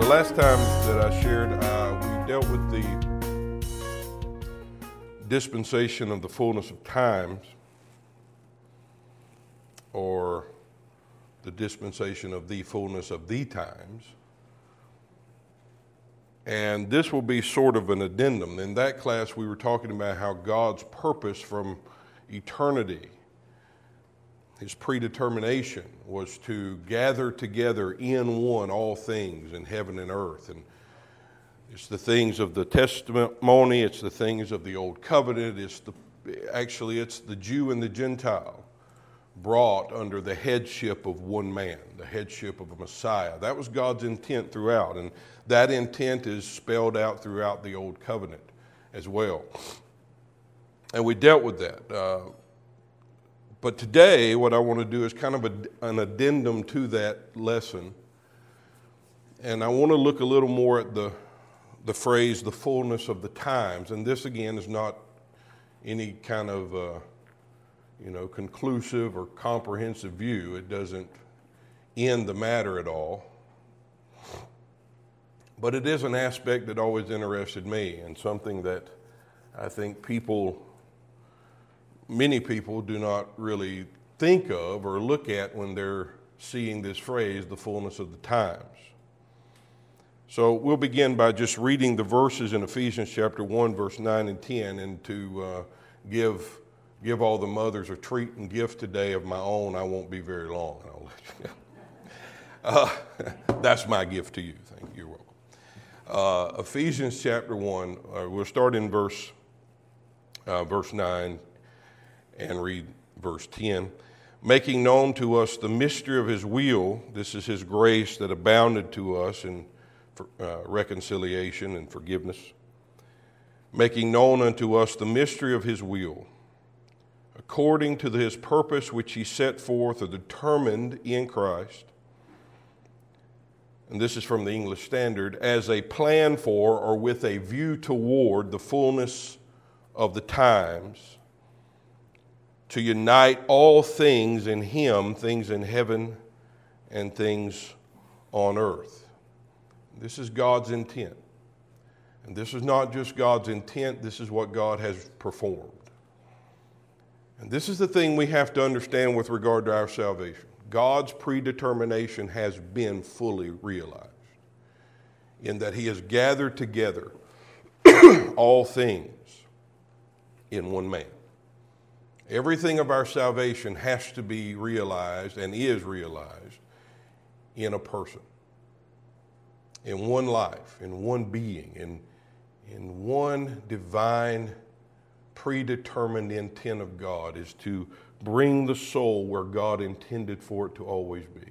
The last time that I shared, we dealt with the dispensation of the fullness of times, or the dispensation of the fullness of the times. And this will be sort of an addendum. In that class, we were talking about how God's purpose from eternity, his predetermination, was to gather together in one all things in heaven and earth. And it's the things of the testimony, it's the things of the old covenant, it's the Jew and the Gentile brought under the headship of one man, the headship of a Messiah. That was God's intent throughout, and that intent is spelled out throughout the old covenant as well. And we dealt with that. But today, what I want to do is kind of an addendum to that lesson. And I want to look a little more at the phrase, the fullness of the times. And this, again, is not any kind of, conclusive or comprehensive view. It doesn't end the matter at all. But it is an aspect that always interested me, and something that I think many people do not really think of or look at when they're seeing this phrase, the fullness of the times. So we'll begin by just reading the verses in Ephesians chapter 1, verse 9 and 10, and to give all the mothers a treat and gift today of my own. I won't be very long. I'll let you know. That's my gift to you. Thank you. You're welcome. Ephesians chapter 1, we'll start in verse 9 and read verse 10. Making known to us the mystery of his will, this is his grace that abounded to us in reconciliation and forgiveness. Making known unto us the mystery of his will, according to his purpose which he set forth or determined in Christ. And this is from the English Standard, as a plan for or with a view toward the fullness of the times, to unite all things in him, things in heaven and things on earth. This is God's intent. And this is not just God's intent, this is what God has performed. And this is the thing we have to understand with regard to our salvation. God's predetermination has been fully realized in that he has gathered together all things in one man. Everything of our salvation has to be realized and is realized in a person, in one life, in one being, in one divine predetermined intent of God is to bring the soul where God intended for it to always be.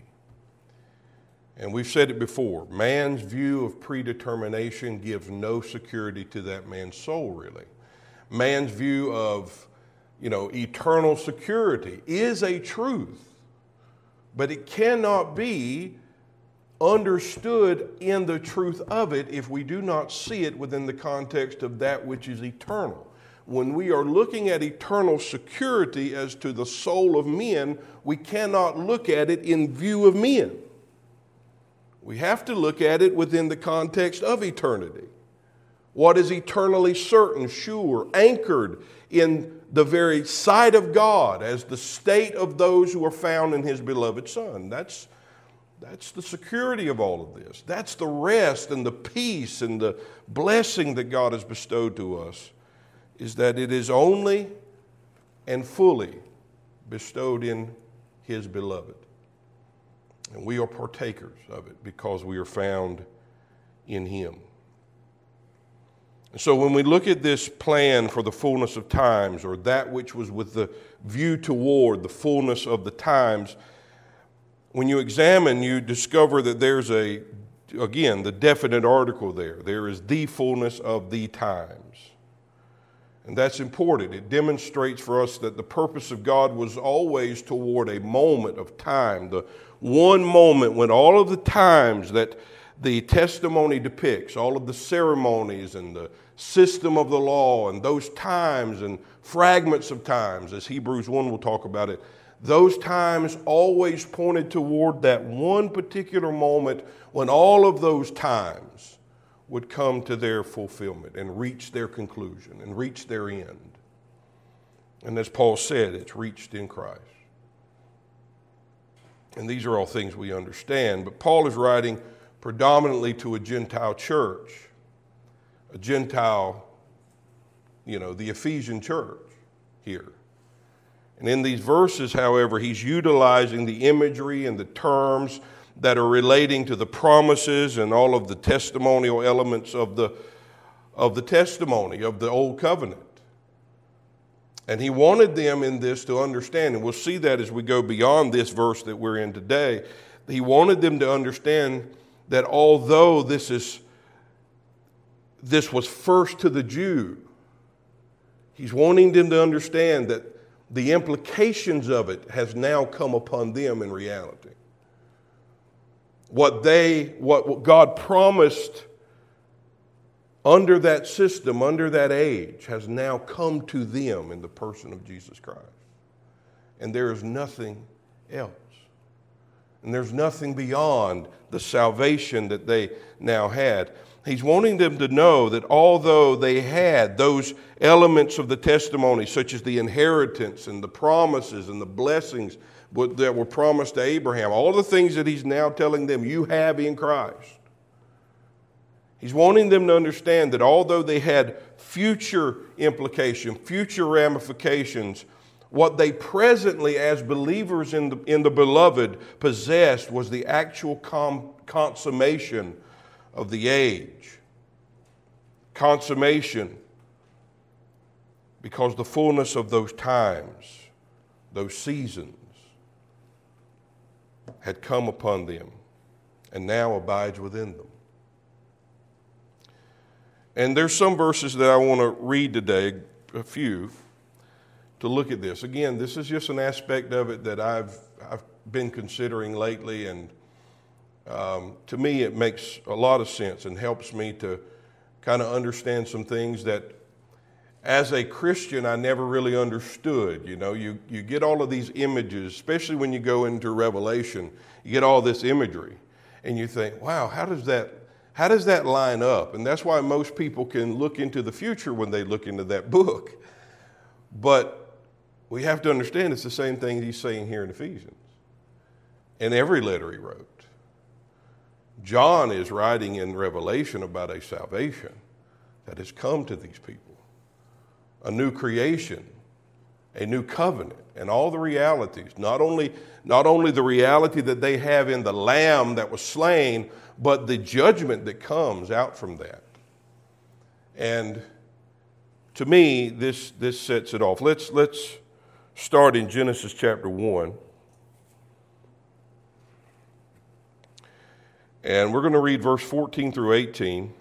And we've said it before, man's view of predetermination gives no security to that man's soul, really. Man's view of eternal security is a truth, but it cannot be understood in the truth of it if we do not see it within the context of that which is eternal. When we are looking at eternal security as to the soul of men, we cannot look at it in view of men. We have to look at it within the context of eternity. What is eternally certain, sure, anchored in the very sight of God as the state of those who are found in his beloved Son. That's the security of all of this. That's the rest and the peace and the blessing that God has bestowed to us, is that it is only and fully bestowed in his beloved. And we are partakers of it because we are found in him. So when we look at this plan for the fullness of times, or that which was with the view toward the fullness of the times, when you examine, you discover that there's the definite article there. There is the fullness of the times. And that's important. It demonstrates for us that the purpose of God was always toward a moment of time, the one moment when all of the times that the testimony depicts, all of the ceremonies and the system of the law and those times and fragments of times, as Hebrews 1 will talk about it, those times always pointed toward that one particular moment when all of those times would come to their fulfillment and reach their conclusion and reach their end. And as Paul said, it's reached in Christ. And these are all things we understand. But Paul is writing predominantly to a Gentile church, a Gentile, the Ephesian church here. And in these verses, however, he's utilizing the imagery and the terms that are relating to the promises and all of the testimonial elements of the testimony of the Old Covenant. And he wanted them in this to understand, and we'll see that as we go beyond this verse that we're in today. He wanted them to understand that although this was first to the Jew, he's wanting them to understand that the implications of it has now come upon them in reality. What God promised under that system, under that age, has now come to them in the person of Jesus Christ. And there is nothing else. And there's nothing beyond the salvation that they now had. He's wanting them to know that although they had those elements of the testimony, such as the inheritance and the promises and the blessings that were promised to Abraham, all the things that he's now telling them you have in Christ, he's wanting them to understand that although they had future implication, future ramifications, what they presently as believers in the beloved possessed was the actual consummation of the age. Consummation, because the fullness of those times, those seasons, had come upon them and now abides within them. And there's some verses that I want to read today, a few, to look at this. Again, this is just an aspect of it that I've been considering lately, and to me it makes a lot of sense and helps me to kind of understand some things that as a Christian I never really understood. You get all of these images, especially when you go into Revelation, you get all this imagery and you think, wow, how does that line up? And that's why most people can look into the future when they look into that book. But we have to understand it's the same thing he's saying here in Ephesians. In every letter he wrote. John is writing in Revelation about a salvation that has come to these people. A new creation, a new covenant, and all the realities. Not only the reality that they have in the Lamb that was slain, but the judgment that comes out from that. And to me, this sets it off. Let's start in Genesis chapter 1. And we're going to read verse 14 through 18.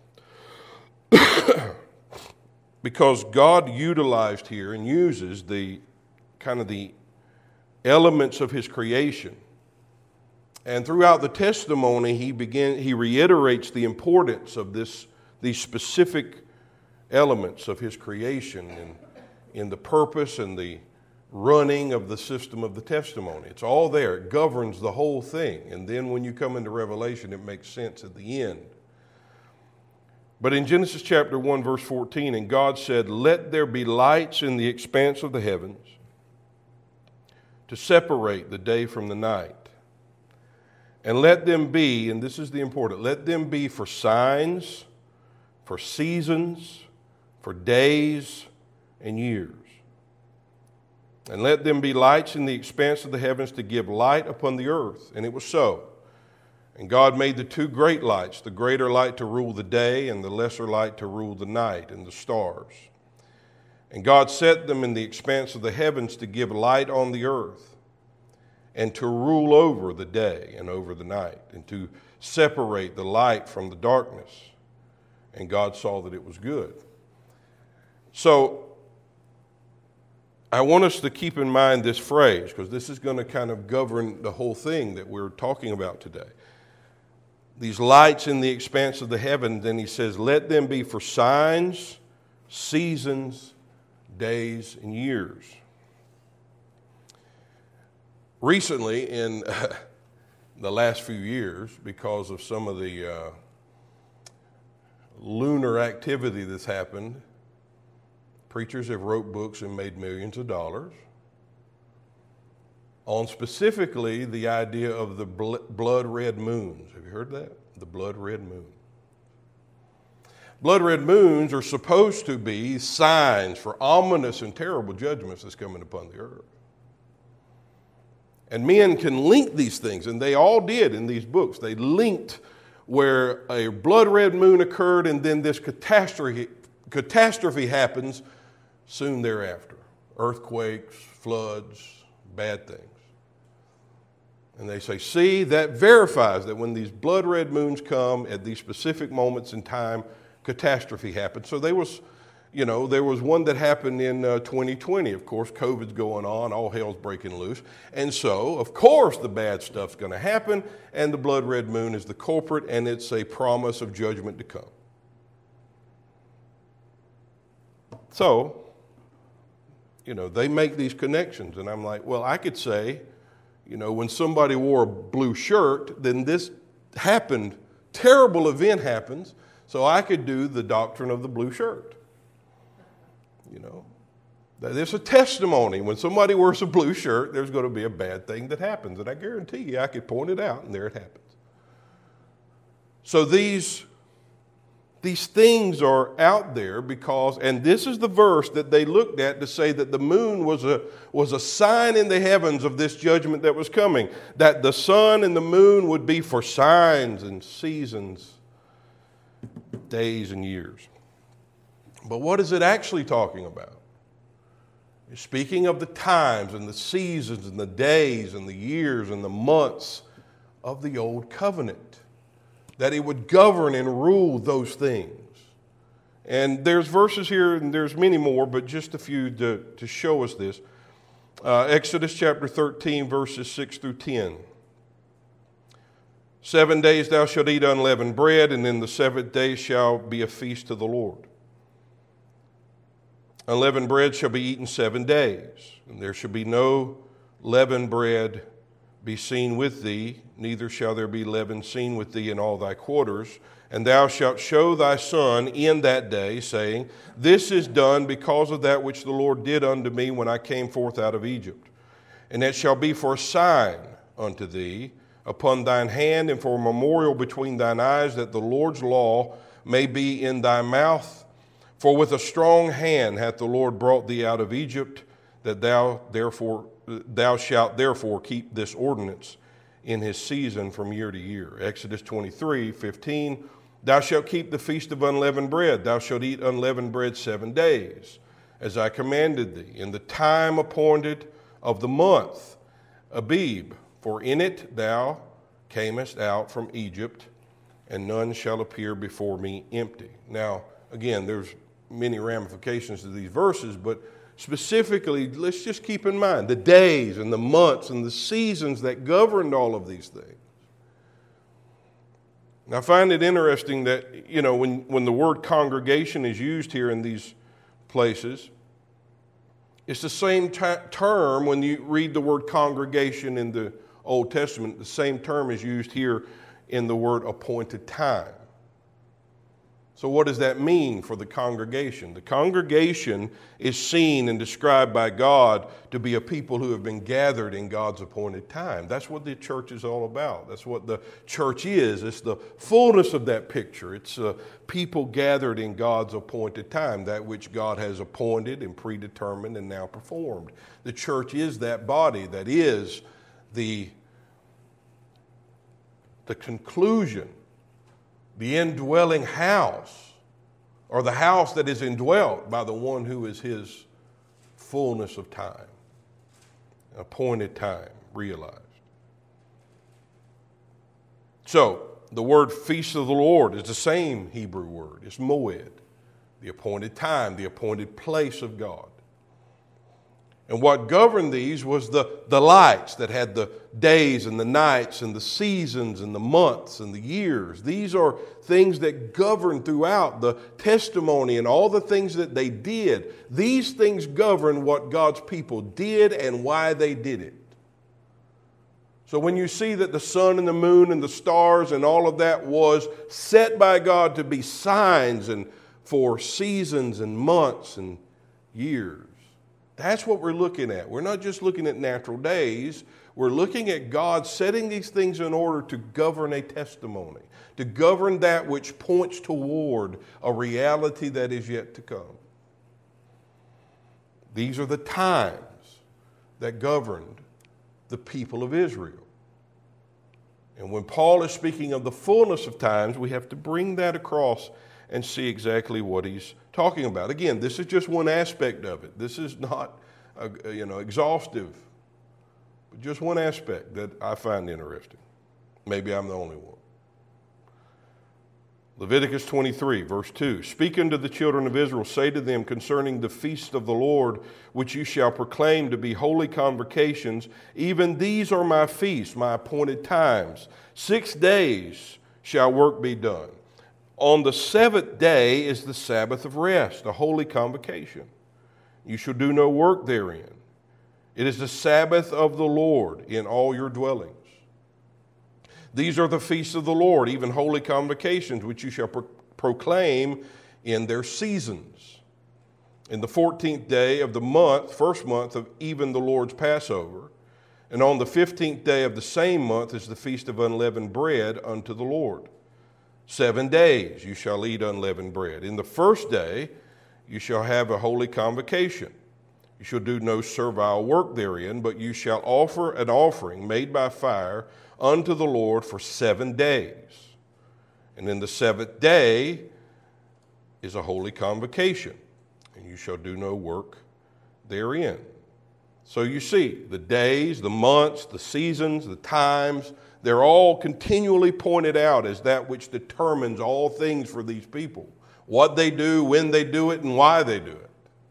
Because God utilized here and uses the elements of his creation. And throughout the testimony, he reiterates the importance of these specific elements of his creation and in the purpose and the running of the system of the testimony. It's all there. It governs the whole thing. And then when you come into Revelation, it makes sense at the end. But in Genesis chapter 1, verse 14, and God said, "Let there be lights in the expanse of the heavens to separate the day from the night. And let them be," and this is the important, "let them be for signs, for seasons, for days and years. And let them be lights in the expanse of the heavens to give light upon the earth." And it was so. And God made the two great lights, the greater light to rule the day and the lesser light to rule the night and the stars. And God set them in the expanse of the heavens to give light on the earth and to rule over the day and over the night and to separate the light from the darkness. And God saw that it was good. So I want us to keep in mind this phrase, because this is going to kind of govern the whole thing that we're talking about today. These lights in the expanse of the heavens, then he says, let them be for signs, seasons, days, and years. Recently, in the last few years, because of some of the lunar activity that's happened, preachers have wrote books and made millions of dollars on specifically the idea of the blood red moons. Have you heard that? The blood red moon. Blood red moons are supposed to be signs for ominous and terrible judgments that's coming upon the earth. And men can link these things, and they all did in these books. They linked where a blood red moon occurred and then this catastrophe happens soon thereafter. Earthquakes, floods, bad things. And they say, see, that verifies that when these blood red moons come at these specific moments in time, catastrophe happens. So there was one that happened in 2020. Of course, COVID's going on, all hell's breaking loose. And so, of course, the bad stuff's going to happen, and the blood red moon is the culprit, and it's a promise of judgment to come. So, they make these connections, and I'm like, well, I could say, when somebody wore a blue shirt, then this happened, terrible event happens, so I could do the doctrine of the blue shirt. There's a testimony. When somebody wears a blue shirt, there's going to be a bad thing that happens, and I guarantee you I could point it out, and there it happens. So these things are out there because, and this is the verse that they looked at to say that the moon was a sign in the heavens of this judgment that was coming, that the sun and the moon would be for signs and seasons, days and years. But what is it actually talking about? It's speaking of the times and the seasons and the days and the years and the months of the old covenant, that it would govern and rule those things. And there's verses here, and there's many more, but just a few to show us this. Exodus chapter 13, verses 6 through 10. 7 days thou shalt eat unleavened bread, and in the seventh day shall be a feast to the Lord. Unleavened bread shall be eaten 7 days, and there shall be no leavened bread be seen with thee, neither shall there be leaven seen with thee in all thy quarters. And thou shalt show thy son in that day, saying, this is done because of that which the Lord did unto me when I came forth out of Egypt. And it shall be for a sign unto thee upon thine hand, and for a memorial between thine eyes, that the Lord's law may be in thy mouth. For with a strong hand hath the Lord brought thee out of Egypt, that thou shalt therefore keep this ordinance in his season from year to year. Exodus 23:15, thou shalt keep the feast of unleavened bread. Thou shalt eat unleavened bread 7 days, as I commanded thee, in the time appointed of the month Abib. For in it thou camest out from Egypt, and none shall appear before me empty. Now, again, there's many ramifications to these verses, but specifically, let's just keep in mind the days and the months and the seasons that governed all of these things. Now, I find it interesting that, when the word congregation is used here in these places, it's the same term when you read the word congregation in the Old Testament. The same term is used here in the word appointed time. So what does that mean for the congregation? The congregation is seen and described by God to be a people who have been gathered in God's appointed time. That's what the church is all about. That's what the church is. It's the fullness of that picture. It's people gathered in God's appointed time, that which God has appointed and predetermined and now performed. The church is that body that is the conclusion, the indwelling house, or the house that is indwelt by the one who is his fullness of time, appointed time, realized. So, the word feast of the Lord is the same Hebrew word. It's moed, the appointed time, the appointed place of God. And what governed these was the lights that had the days and the nights and the seasons and the months and the years. These are things that govern throughout the testimony and all the things that they did. These things govern what God's people did and why they did it. So when you see that the sun and the moon and the stars and all of that was set by God to be signs and for seasons and months and years, that's what we're looking at. We're not just looking at natural days. We're looking at God setting these things in order to govern a testimony, to govern that which points toward a reality that is yet to come. These are the times that governed the people of Israel. And when Paul is speaking of the fullness of times, we have to bring that across and see exactly what he's talking about. Again, this is just one aspect of it. This is not exhaustive, but just one aspect that I find interesting. Maybe I'm the only one. Leviticus 23, verse 2, "Speak unto the children of Israel, say to them concerning the feast of the Lord, which you shall proclaim to be holy convocations, even these are my feasts, my appointed times. 6 days shall work be done. On the 7th day is the Sabbath of rest, a holy convocation. You shall do no work therein. It is the Sabbath of the Lord in all your dwellings. These are the feasts of the Lord, even holy convocations, which you shall proclaim in their seasons. In the 14th day of the month, first month of even the Lord's Passover, and on the 15th day of the same month is the feast of unleavened bread unto the Lord. 7 days you shall eat unleavened bread. In the first day you shall have a holy convocation. You shall do no servile work therein, but you shall offer an offering made by fire unto the Lord for 7 days. And in the 7th day is a holy convocation, and you shall do no work therein." So you see, the days, the months, the seasons, the times, they're all continually pointed out as that which determines all things for these people. What they do, when they do it, and why they do it.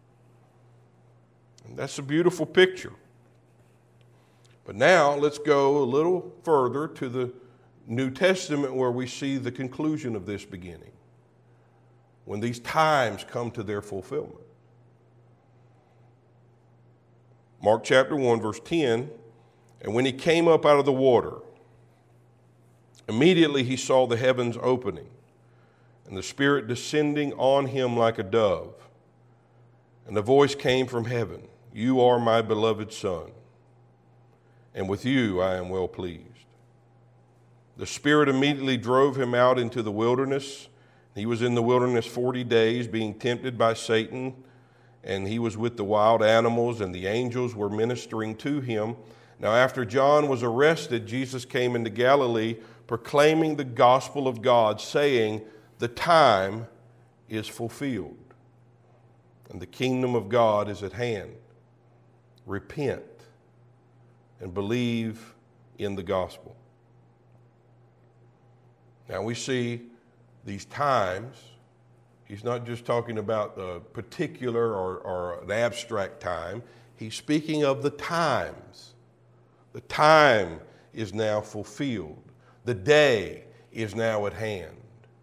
And that's a beautiful picture. But now let's go a little further to the New Testament where we see the conclusion of this beginning, when these times come to their fulfillment. Mark chapter 1, verse 10, "And when he came up out of the water, immediately he saw the heavens opening, and the Spirit descending on him like a dove. And a voice came from heaven, 'You are my beloved Son, and with you I am well pleased.' The Spirit immediately drove him out into the wilderness. He was in the wilderness 40 days, being tempted by Satan, and he was with the wild animals, and the angels were ministering to him. Now after John was arrested, Jesus came into Galilee, proclaiming the gospel of God, saying, 'The time is fulfilled, and the kingdom of God is at hand. Repent and believe in the gospel.'" Now we see these times. He's not just talking about a particular or an abstract time. He's speaking of the times. The time is now fulfilled. The day is now at hand.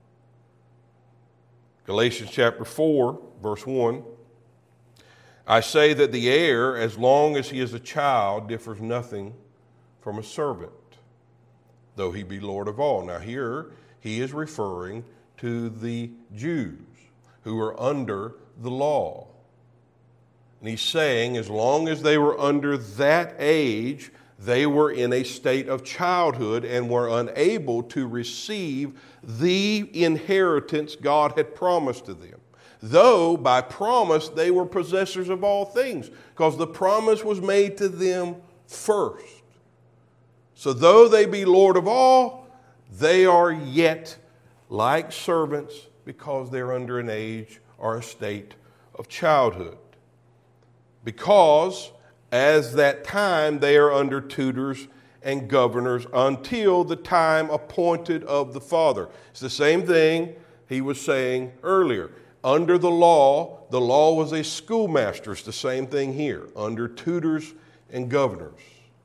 Galatians chapter 4, verse 1. "I say that the heir, as long as he is a child, differs nothing from a servant, though he be Lord of all." Now here he is referring to the Jews who were under the law. And he's saying as long as they were under that age, they were in a state of childhood and were unable to receive the inheritance God had promised to them. Though by promise they were possessors of all things, because the promise was made to them first. So though they be Lord of all, they are yet like servants because they're under an age or a state of childhood. Because as that time they are under tutors and governors until the time appointed of the Father. It's the same thing he was saying earlier. Under the law was a schoolmaster. It's the same thing here, under tutors and governors.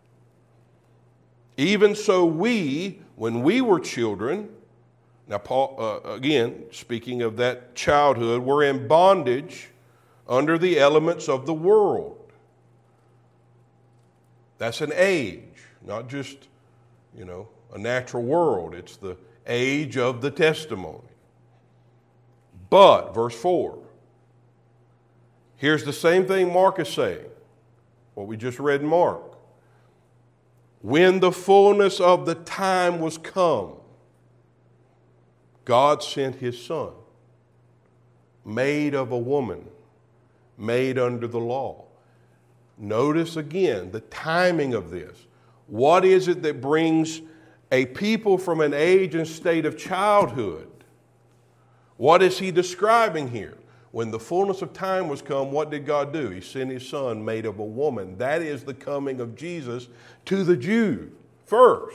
Even so we, when we were children, now Paul, again, speaking of that childhood, were in bondage under the elements of the world. That's an age, not just a natural world. It's the age of the testimony. But, verse 4, here's the same thing Mark is saying, what we just read in Mark. When the fullness of the time was come, God sent his Son, made of a woman, made under the law. Notice again the timing of this. What is it that brings a people from an age and state of childhood? What is he describing here? When the fullness of time was come, what did God do? He sent his Son made of a woman. That is the coming of Jesus to the Jews first,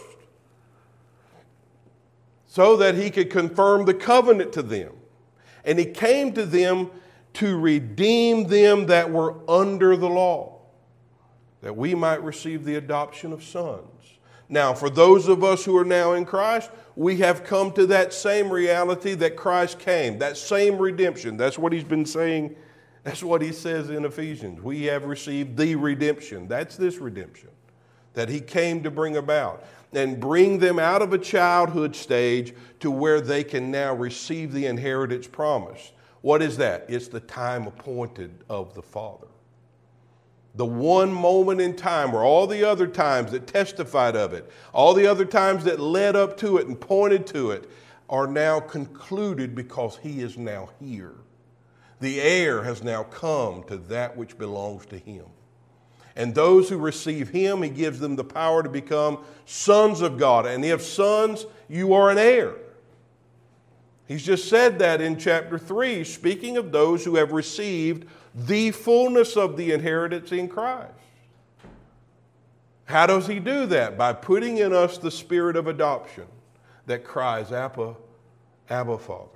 so that he could confirm the covenant to them. And he came to them to redeem them that were under the law, that we might receive the adoption of sons. Now, for those of us who are now in Christ, we have come to that same reality that Christ came, that same redemption. That's what he's been saying. That's what he says in Ephesians. We have received the redemption. That's this redemption that he came to bring about and bring them out of a childhood stage to where they can now receive the inheritance promised. What is that? It's the time appointed of the Father. The one moment in time where all the other times that testified of it, all the other times that led up to it and pointed to it, are now concluded because he is now here. The heir has now come to that which belongs to him. And those who receive him, he gives them the power to become sons of God. And if sons, you are an heir. He's just said that in chapter 3, speaking of those who have received the fullness of the inheritance in Christ. How does he do that? By putting in us the spirit of adoption that cries, Abba, Abba, Father.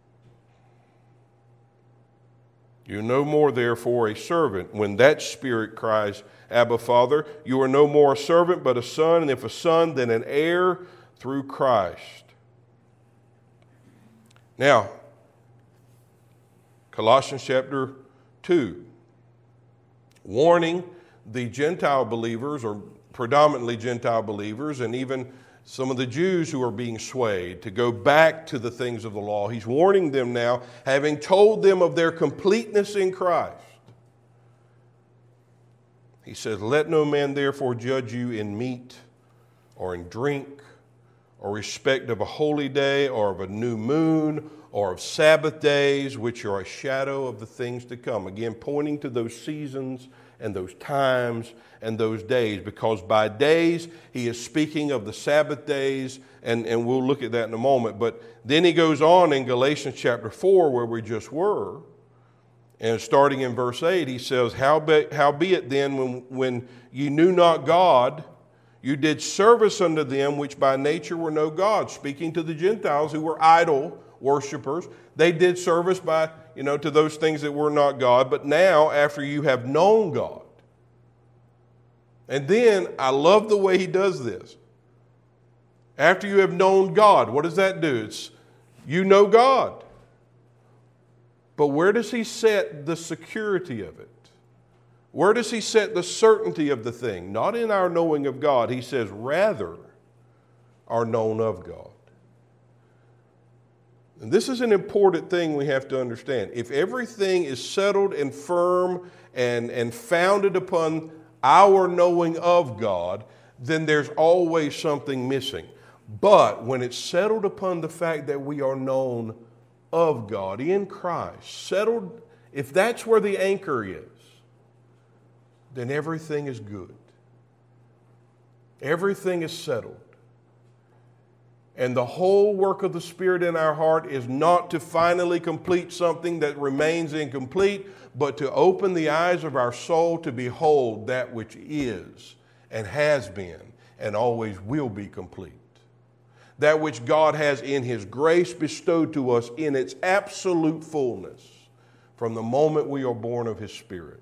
You're no more, therefore, a servant. When that spirit cries, Abba, Father, you are no more a servant, but a son, and if a son, then an heir through Christ. Now, Colossians chapter 2, warning the Gentile believers, or predominantly Gentile believers, and even some of the Jews who are being swayed to go back to the things of the law. He's warning them now, having told them of their completeness in Christ. He says, let no man therefore judge you in meat or in drink or respect of a holy day or of a new moon or of Sabbath days, which are a shadow of the things to come. Again, pointing to those seasons and those times and those days, because by days he is speaking of the Sabbath days, and we'll look at that in a moment. But then he goes on in Galatians chapter 4, where we just were, and starting in verse 8, he says, Howbeit then, when ye knew not God, you did service unto them which by nature were no gods. Speaking to the Gentiles who were idol worshipers, they did service by, to those things that were not God. But now, after you have known God, and then I love the way he does this. After you have known God, what does that do? It's you know God. But where does he set the security of it? Where does he set the certainty of the thing? Not in our knowing of God. He says, rather, are known of God. And this is an important thing we have to understand. If everything is settled and firm and founded upon our knowing of God, then there's always something missing. But when it's settled upon the fact that we are known of God in Christ, settled, if that's where the anchor is, then everything is good. Everything is settled. And the whole work of the Spirit in our heart is not to finally complete something that remains incomplete, but to open the eyes of our soul to behold that which is and has been and always will be complete. That which God has in his grace bestowed to us in its absolute fullness from the moment we are born of his Spirit.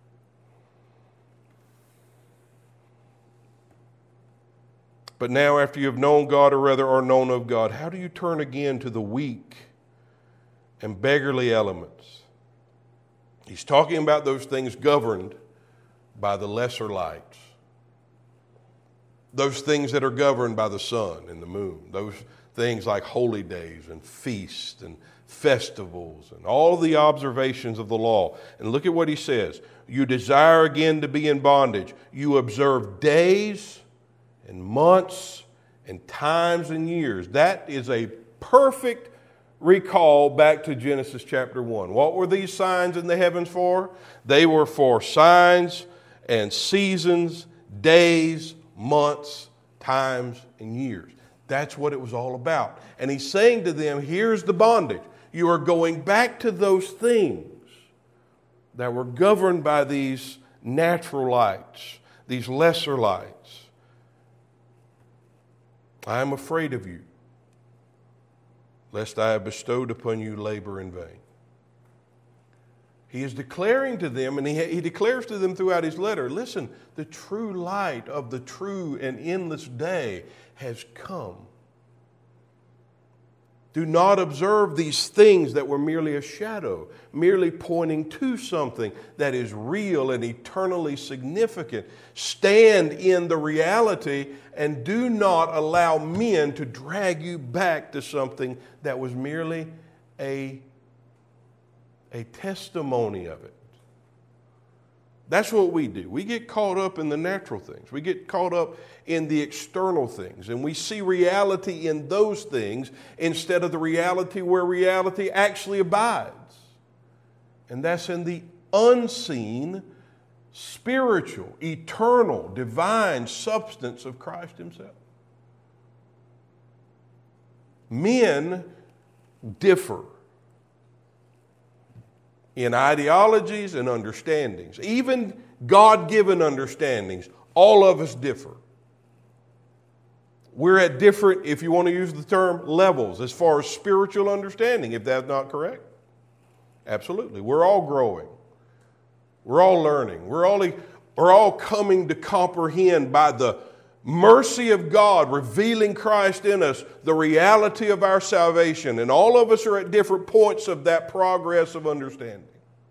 But now, after you have known God, or rather are known of God, how do you turn again to the weak and beggarly elements? He's talking about those things governed by the lesser lights. those things that are governed by the sun and the moon, those things like holy days and feasts and festivals and all the observations of the law. And look at what he says. You desire again to be in bondage. You observe days and months and times and years. That is a perfect recall back to Genesis chapter 1. What were these signs in the heavens for? They were for signs and seasons, days, months, times, and years. That's what it was all about. And he's saying to them, here's the bondage. You are going back to those things that were governed by these natural lights, these lesser lights. I am afraid of you, lest I have bestowed upon you labor in vain. He is declaring to them, and he declares to them throughout his letter, listen, the true light of the true and endless day has come. Do not observe these things that were merely a shadow, merely pointing to something that is real and eternally significant. Stand in the reality and do not allow men to drag you back to something that was merely a testimony of it. That's what we do. We get caught up in the natural things. We get caught up in the external things. And we see reality in those things instead of the reality where reality actually abides. And that's in the unseen, spiritual, eternal, divine substance of Christ himself. Men differ in ideologies and understandings. Even God-given understandings, all of us differ. We're at different, if you want to use the term, levels as far as spiritual understanding, if that's not correct. Absolutely. We're all growing. We're all learning. We're all coming to comprehend by the mercy of God revealing Christ in us, the reality of our salvation. And all of us are at different points of that progress of understanding.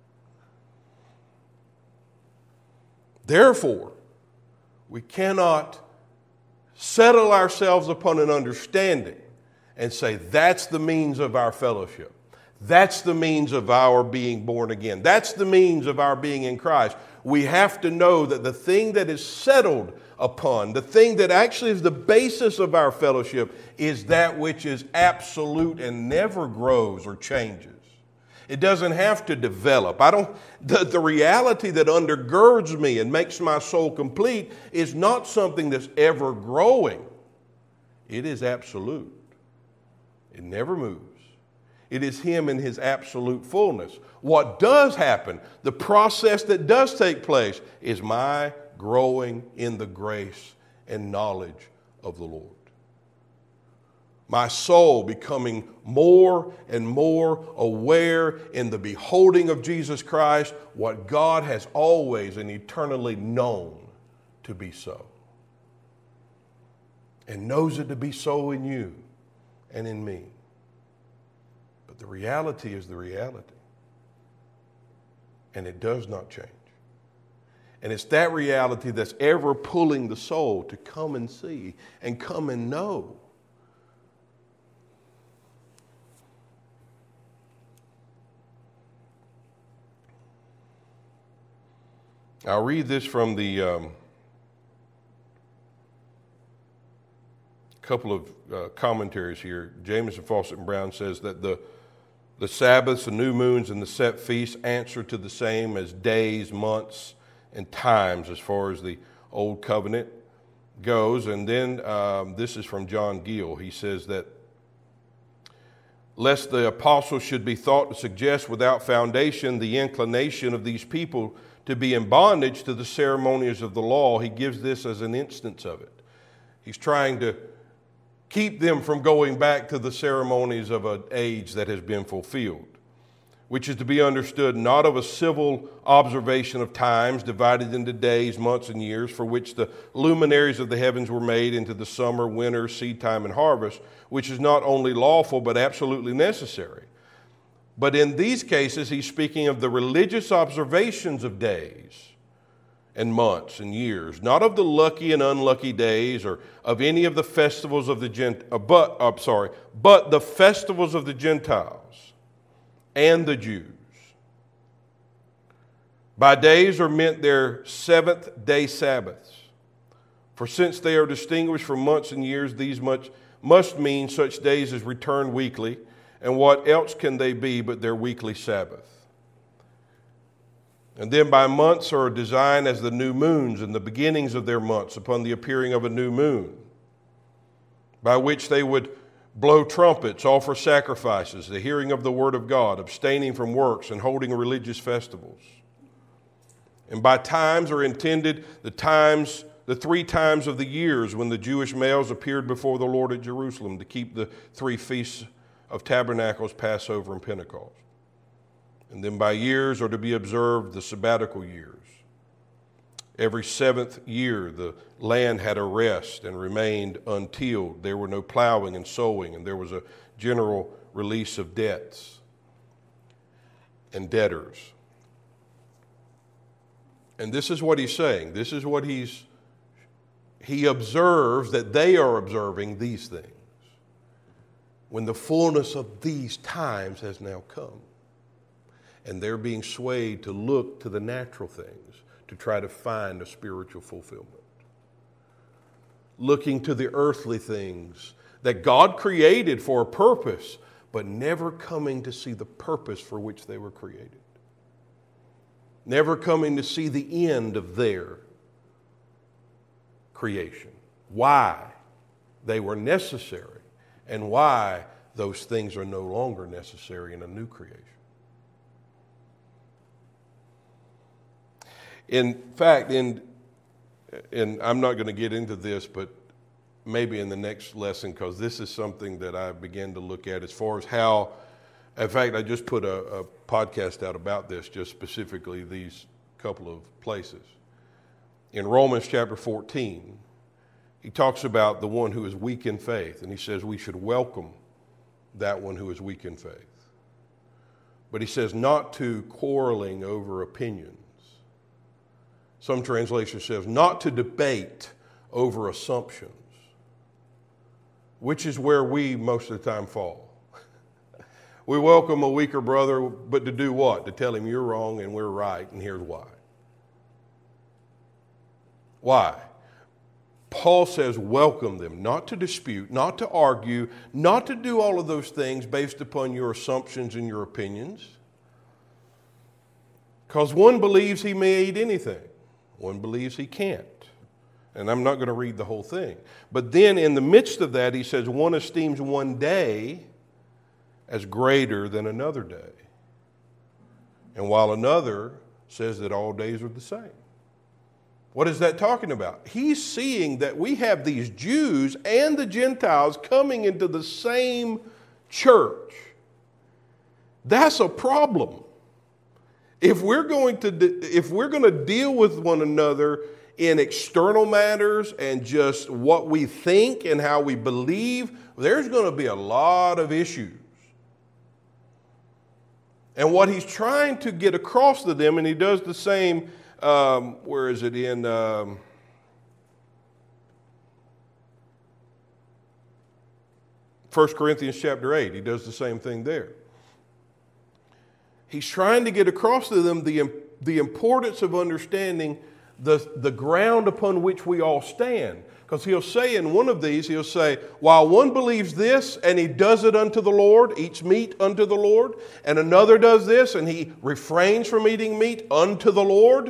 Therefore, we cannot settle ourselves upon an understanding and say that's the means of our fellowship. That's the means of our being born again. That's the means of our being in Christ. We have to know that the thing that is settled upon, the thing that actually is the basis of our fellowship, is that which is absolute and never grows or changes. It doesn't have to develop. The reality that undergirds me and makes my soul complete is not something that's ever growing. It is absolute. It never moves. It is Him in His absolute fullness. What does happen, the process that does take place, is my growing in the grace and knowledge of the Lord. My soul becoming more and more aware in the beholding of Jesus Christ, what God has always and eternally known to be so. And knows it to be so in you and in me. But the reality is the reality. And it does not change. And it's that reality that's ever pulling the soul to come and see and come and know. I'll read this from the couple of commentaries here. Jamieson, Fawcett, and Brown says that the Sabbaths, the new moons, and the set feasts answer to the same as days, months, and times as far as the Old Covenant goes. And then this is from John Gill. He says that lest the apostles should be thought to suggest without foundation the inclination of these people to be in bondage to the ceremonies of the law, he gives this as an instance of it. He's trying to keep them from going back to the ceremonies of an age that has been fulfilled, which is to be understood not of a civil observation of times divided into days, months, and years, for which the luminaries of the heavens were made into the summer, winter, seed time, and harvest, which is not only lawful but absolutely necessary. But in these cases, he's speaking of the religious observations of days and months and years, not of the lucky and unlucky days or of any of the festivals of the but the festivals of the Gentiles and the Jews. By days are meant their seventh-day Sabbaths. For since they are distinguished from months and years, these must mean such days as return weekly, and what else can they be but their weekly Sabbath? And then by months are designed as the new moons and the beginnings of their months upon the appearing of a new moon, by which they would blow trumpets, offer sacrifices, the hearing of the word of God, abstaining from works, and holding religious festivals. And by times are intended the 3 times of the years when the Jewish males appeared before the Lord at Jerusalem to keep the 3 feasts of Tabernacles, Passover, and Pentecost. And then by years are to be observed the sabbatical years. Every 7th year the land had a rest and remained untilled. There were no plowing and sowing, and there was a general release of debts and debtors. And this is what he's saying. This is what he observes that they are observing these things when the fullness of these times has now come. And they're being swayed to look to the natural things to try to find a spiritual fulfillment. Looking to the earthly things that God created for a purpose, but never coming to see the purpose for which they were created. Never coming to see the end of their creation. Why they were necessary and why those things are no longer necessary in a new creation. In fact, and I'm not going to get into this, but maybe in the next lesson, because this is something that I began to look at as far as how, in fact, I just put a podcast out about this, just specifically these couple of places. In Romans chapter 14, he talks about the one who is weak in faith, and he says we should welcome that one who is weak in faith. But he says not to quarreling over opinions. Some translation says not to debate over assumptions, which is where we most of the time fall. We welcome a weaker brother, but to do what? To tell him you're wrong and we're right, and here's why. Why? Paul says welcome them, not to dispute, not to argue, not to do all of those things based upon your assumptions and your opinions. Because one believes he may eat anything. One believes he can't. And I'm not going to read the whole thing. But then in the midst of that, he says one esteems one day as greater than another day. And while another says that all days are the same. What is that talking about? He's seeing that we have these Jews and the Gentiles coming into the same church. That's a problem. If we're going to deal with one another in external matters and just what we think and how we believe, there's going to be a lot of issues. And what he's trying to get across to them, and he does the same, where is it in 1 Corinthians chapter 8, he does the same thing there. He's trying to get across to them the importance of understanding the ground upon which we all stand. Because he'll say in one of these, he'll say, while one believes this and he does it unto the Lord, eats meat unto the Lord, and another does this and he refrains from eating meat unto the Lord,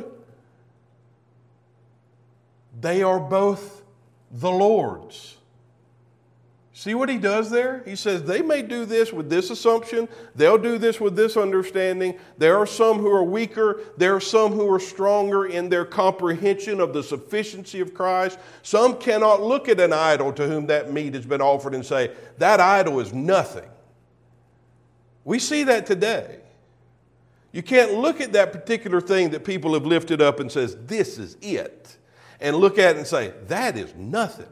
they are both the Lord's. See what he does there? He says they may do this with this assumption. They'll do this with this understanding. There are some who are weaker. There are some who are stronger in their comprehension of the sufficiency of Christ. Some cannot look at an idol to whom that meat has been offered and say, that idol is nothing. We see that today. You can't look at that particular thing that people have lifted up and says, this is it. And look at it and say, that is nothing.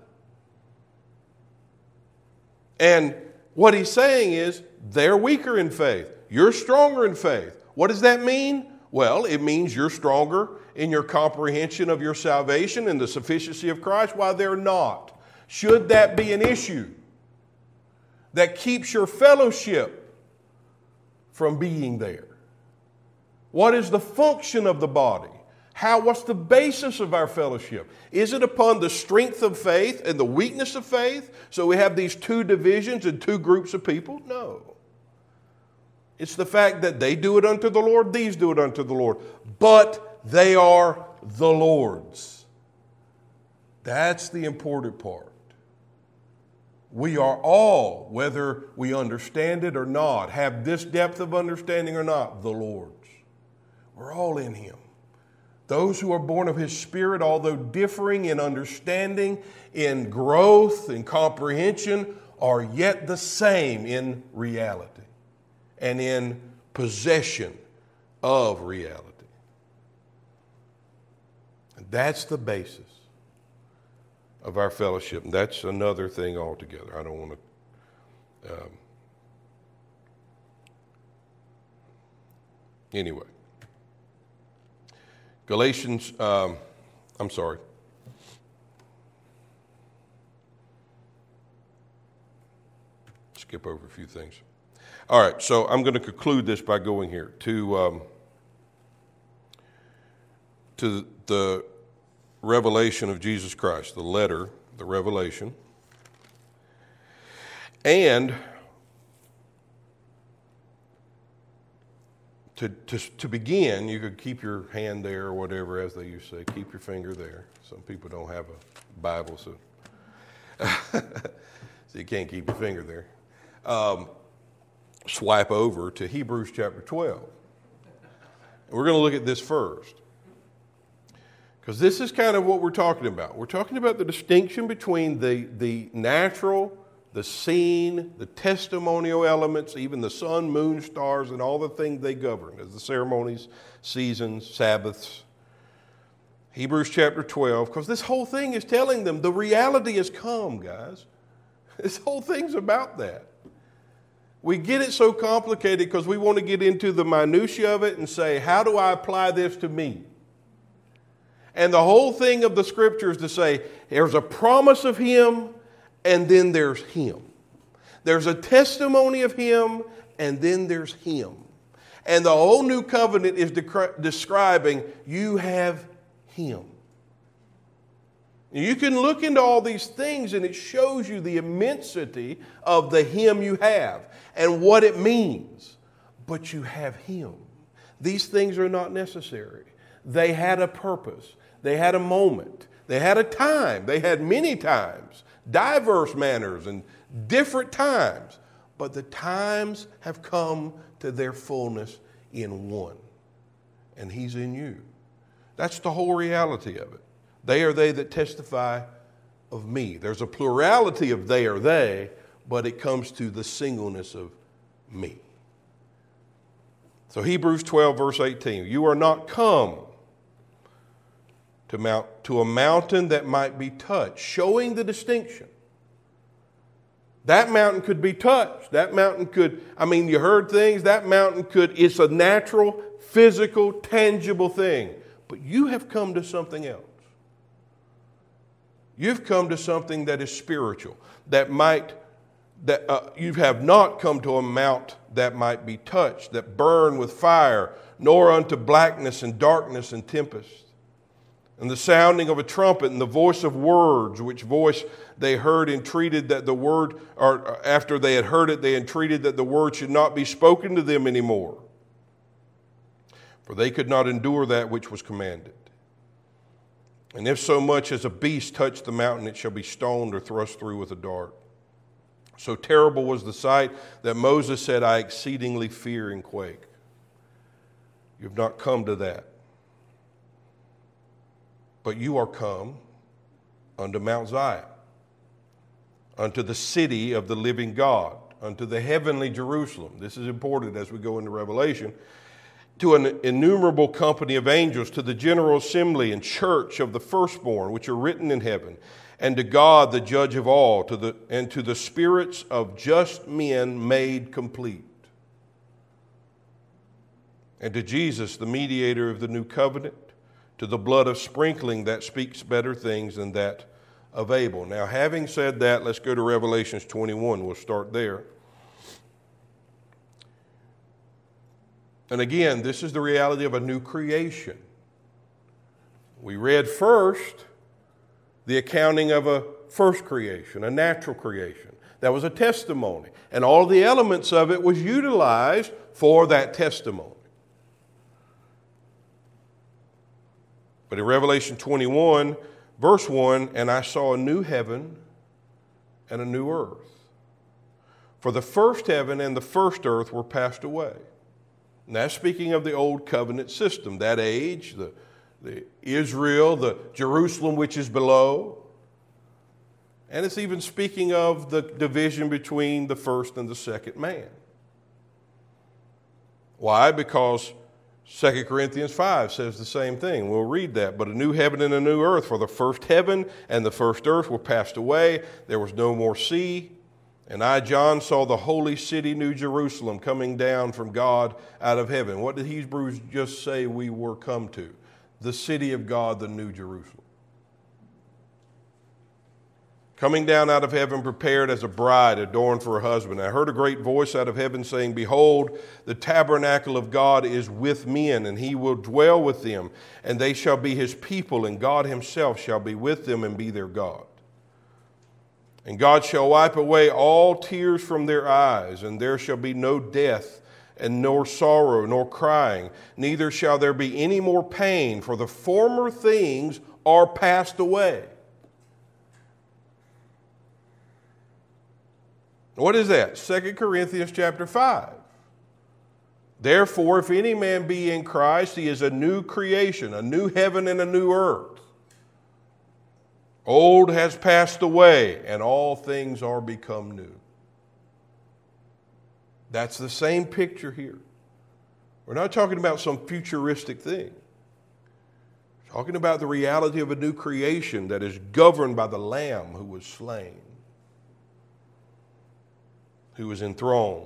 And what he's saying is, they're weaker in faith. You're stronger in faith. What does that mean? Well, it means you're stronger in your comprehension of your salvation and the sufficiency of Christ, while they're not. Should that be an issue that keeps your fellowship from being there? What is the function of the body? What's the basis of our fellowship? Is it upon the strength of faith and the weakness of faith? So we have these two divisions and two groups of people? No. It's the fact that they do it unto the Lord, these do it unto the Lord. But they are the Lord's. That's the important part. We are all, whether we understand it or not, have this depth of understanding or not, the Lord's. We're all in Him. Those who are born of His Spirit, although differing in understanding, in growth, in comprehension, are yet the same in reality and in possession of reality. And that's the basis of our fellowship. And that's another thing altogether. I don't want to... Anyway. Galatians, I'm sorry. Skip over a few things. All right, so I'm going to conclude this by going here to the revelation of Jesus Christ, the letter, the revelation. And to begin, you could keep your hand there or whatever, as they used to say, keep your finger there. Some people don't have a Bible, so, so you can't keep your finger there. Swipe over to Hebrews chapter 12. We're going to look at this first, because this is kind of what we're talking about. We're talking about the distinction between the natural, the seen, the testimonial elements, even the sun, moon, stars, and all the things they govern, as the ceremonies, seasons, Sabbaths. Hebrews chapter 12, because this whole thing is telling them the reality has come, guys. This whole thing's about that. We get it so complicated because we want to get into the minutiae of it and say, how do I apply this to me? And the whole thing of the Scripture is to say, there's a promise of Him, and then there's Him. There's a testimony of Him, and then there's Him. And the whole new covenant is describing you have Him. You can look into all these things, and it shows you the immensity of the Him you have and what it means. But you have Him. These things are not necessary. They had a purpose. They had a moment. They had a time. They had many times. Diverse manners and different times, but the times have come to their fullness in one, and He's in you. That's the whole reality of it. They are they that testify of me. There's a plurality of they are they, but it comes to the singleness of me. So Hebrews 12 verse 18, you are not come to a mountain that might be touched, showing the distinction. That mountain could be touched. That mountain could, you heard things, that mountain could, it's a natural, physical, tangible thing. But you have come to something else. You've come to something that is spiritual, you have not come to a mount that might be touched, that burn with fire, nor unto blackness and darkness and tempest. And the sounding of a trumpet and the voice of words, which voice they heard entreated that the word, or after they had heard it, they entreated that the word should not be spoken to them anymore. For they could not endure that which was commanded. And if so much as a beast touch the mountain, it shall be stoned or thrust through with a dart. So terrible was the sight that Moses said, I exceedingly fear and quake. You have not come to that. But you are come unto Mount Zion, unto the city of the living God, unto the heavenly Jerusalem. This is important as we go into Revelation. To an innumerable company of angels, to the general assembly and church of the firstborn, which are written in heaven, and to God, the judge of all, and to the spirits of just men made complete. and to Jesus, the mediator of the new covenant, to the blood of sprinkling that speaks better things than that of Abel. Now, having said that, let's go to Revelation 21. We'll start there. And again, this is the reality of a new creation. We read first the accounting of a first creation, a natural creation. That was a testimony. And all the elements of it was utilized for that testimony. But in Revelation 21, verse 1, and I saw a new heaven and a new earth. For the first heaven and the first earth were passed away. And that's speaking of the old covenant system, that age, the Israel, the Jerusalem which is below. And it's even speaking of the division between the first and the second man. Why? Because 2 Corinthians 5 says the same thing. We'll read that. But a new heaven and a new earth, for the first heaven and the first earth were passed away. There was no more sea. And I, John, saw the holy city, New Jerusalem, coming down from God out of heaven. What did Hebrews just say we were come to? The city of God, the New Jerusalem. Coming down out of heaven, prepared as a bride adorned for her husband. I heard a great voice out of heaven saying, Behold, the tabernacle of God is with men, and he will dwell with them, and they shall be his people, and God himself shall be with them and be their God. And God shall wipe away all tears from their eyes, and there shall be no death, and nor sorrow, nor crying, neither shall there be any more pain, for the former things are passed away. What is that? 2 Corinthians chapter 5. Therefore, if any man be in Christ, he is a new creation, a new heaven and a new earth. Old has passed away, and all things are become new. That's the same picture here. We're not talking about some futuristic thing. We're talking about the reality of a new creation that is governed by the Lamb who was slain, who was enthroned.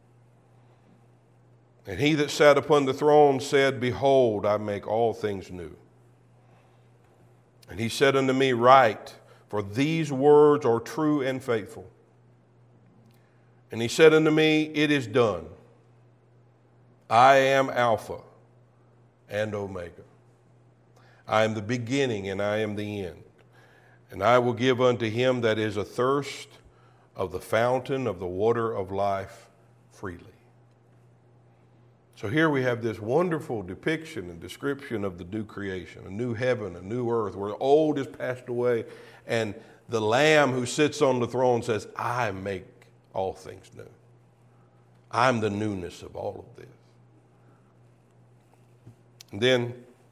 And he that sat upon the throne said, Behold, I make all things new. And he said unto me, Write, for these words are true and faithful. And he said unto me, It is done. I am Alpha and Omega. I am the beginning and I am the end. And I will give unto him that is athirst of the fountain of the water of life freely. So here we have this wonderful depiction and description of the new creation, a new heaven, a new earth, where the old is passed away, and the Lamb who sits on the throne says, I make all things new. I'm the newness of all of this. And then,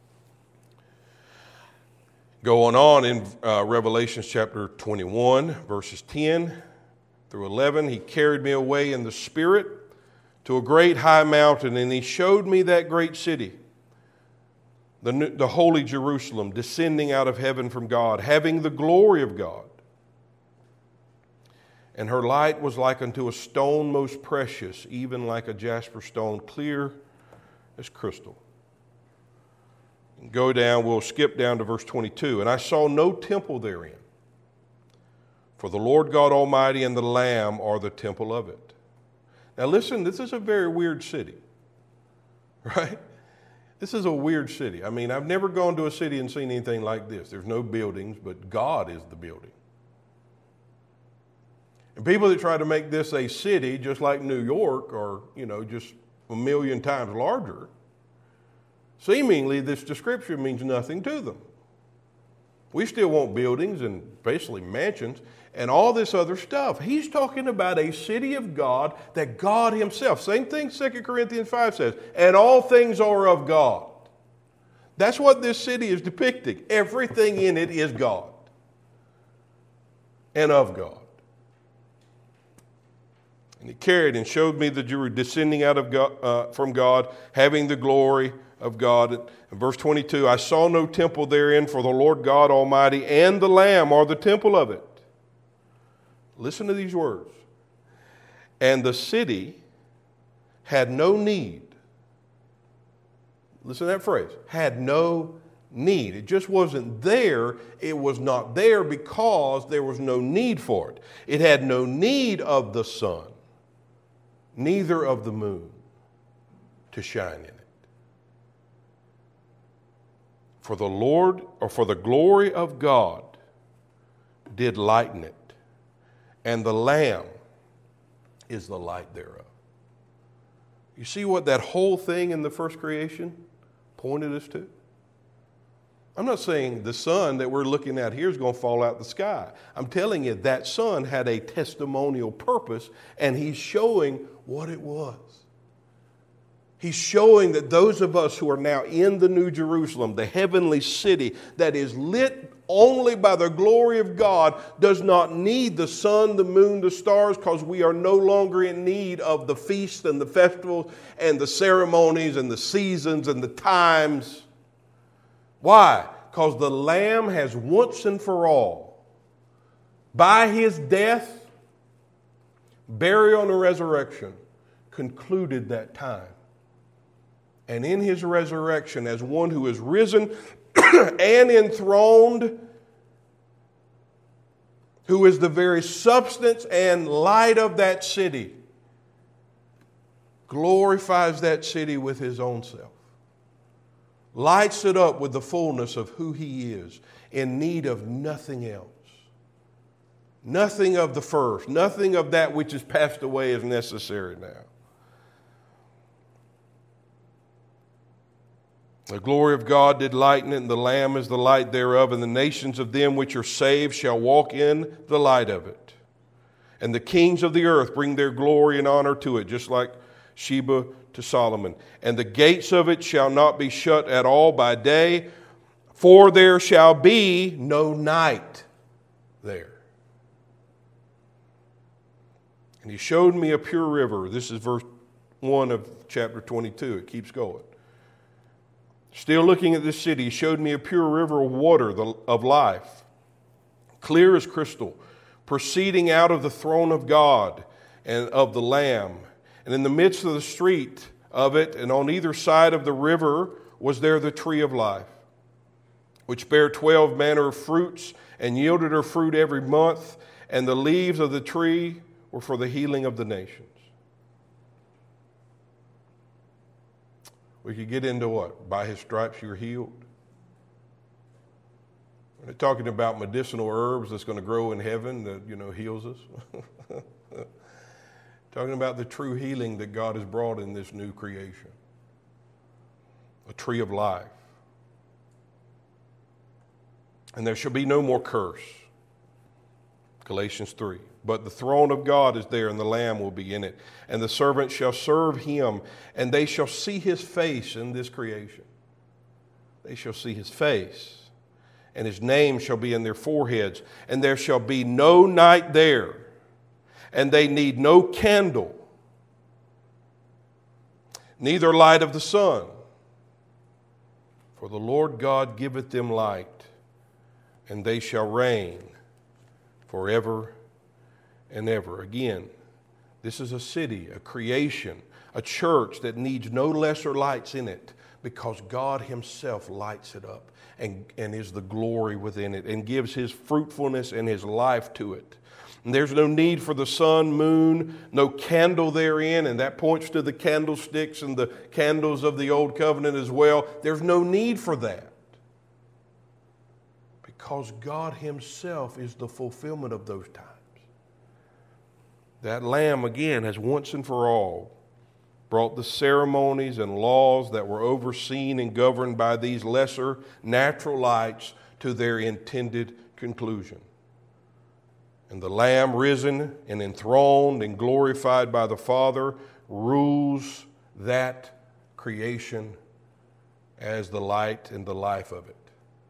going on in Revelation chapter 21, verses 10 through 11, he carried me away in the Spirit to a great high mountain, and he showed me that great city, the holy Jerusalem, descending out of heaven from God, having the glory of God. And her light was like unto a stone most precious, even like a jasper stone, clear as crystal. Go down, we'll skip down to verse 22. And I saw no temple therein, for the Lord God Almighty and the Lamb are the temple of it. Now listen, this is a very weird city, right? This is a weird city. I mean, I've never gone to a city and seen anything like this. There's no buildings, but God is the building. And people that try to make this a city just like New York or, just a million times larger, seemingly this description means nothing to them. We still want buildings and basically mansions and all this other stuff. He's talking about a city of God that God himself, same thing 2 Corinthians 5 says, and all things are of God. That's what this city is depicting. Everything in it is God and of God. And he carried and showed me the Jew descending out of God, from God, having the glory of God. In verse 22, I saw no temple therein, for the Lord God Almighty and the Lamb are the temple of it. Listen to these words. And the city had no need listen to that phrase, had no need. It just wasn't there. It was not there because there was no need for it. It had no need of the sun, neither of the moon to shine in it. For the Lord, or for the glory of God, did lighten it, and the Lamb is the light thereof. You see what that whole thing in the first creation pointed us to? I'm not saying the sun that we're looking at here is going to fall out the sky. I'm telling you that sun had a testimonial purpose, and he's showing what it was. He's showing that those of us who are now in the New Jerusalem, the heavenly city that is lit only by the glory of God, does not need the sun, the moon, the stars, because we are no longer in need of the feasts and the festivals and the ceremonies and the seasons and the times. Why? Because the Lamb has once and for all, by his death, burial, and resurrection, concluded that time. And in his resurrection, as one who is risen and enthroned, who is the very substance and light of that city, glorifies that city with his own self, lights it up with the fullness of who he is, in need of nothing else. Nothing of the first, nothing of that which is passed away is necessary now. The glory of God did lighten it, and the Lamb is the light thereof, and the nations of them which are saved shall walk in the light of it. And the kings of the earth bring their glory and honor to it, just like Sheba to Solomon. And the gates of it shall not be shut at all by day, for there shall be no night there. And he showed me a pure river. This is verse 1 of chapter 22. It keeps going. Still looking at this city, he showed me a pure river of water of life, clear as crystal, proceeding out of the throne of God and of the Lamb. And in the midst of the street of it, and on either side of the river, was there the tree of life, which bare 12 manner of fruits, and yielded her fruit every month. And the leaves of the tree were for the healing of the nations. We could get into what? By his stripes you were healed. We're not talking about medicinal herbs that's going to grow in heaven that, heals us. Talking about the true healing that God has brought in this new creation. A tree of life. And there shall be no more curse. Galatians 3. But the throne of God is there, and the Lamb will be in it. And the servants shall serve him, and they shall see his face in this creation. They shall see his face, and his name shall be in their foreheads. And there shall be no night there, and they need no candle, neither light of the sun. For the Lord God giveth them light, and they shall reign forever and ever. Again, this is a city, a creation, a church that needs no lesser lights in it, because God himself lights it up and is the glory within it and gives his fruitfulness and his life to it. And there's no need for the sun, moon, no candle therein, and that points to the candlesticks and the candles of the old covenant as well. There's no need for that, because God himself is the fulfillment of those times. That Lamb, again, has once and for all brought the ceremonies and laws that were overseen and governed by these lesser natural lights to their intended conclusion. And the Lamb, risen and enthroned and glorified by the Father, rules that creation as the light and the life of it.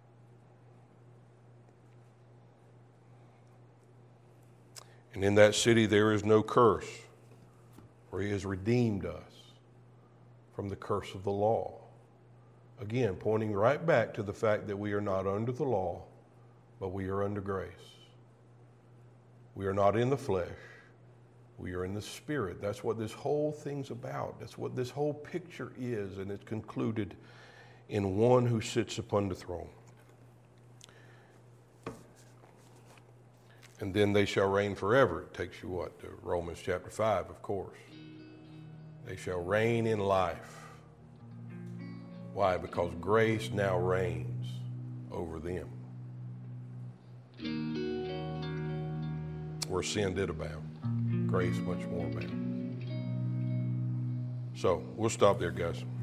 And in that city there is no curse, for he has redeemed us from the curse of the law. Again, pointing right back to the fact that we are not under the law, but we are under grace. We are not in the flesh, we are in the Spirit. That's what this whole thing's about. That's what this whole picture is, and it's concluded in one who sits upon the throne. And then they shall reign forever. It takes you what? To Romans chapter 5, of course. They shall reign in life. Why? Because grace now reigns over them. Where sin did abound, grace much more abound. So we'll stop there, guys.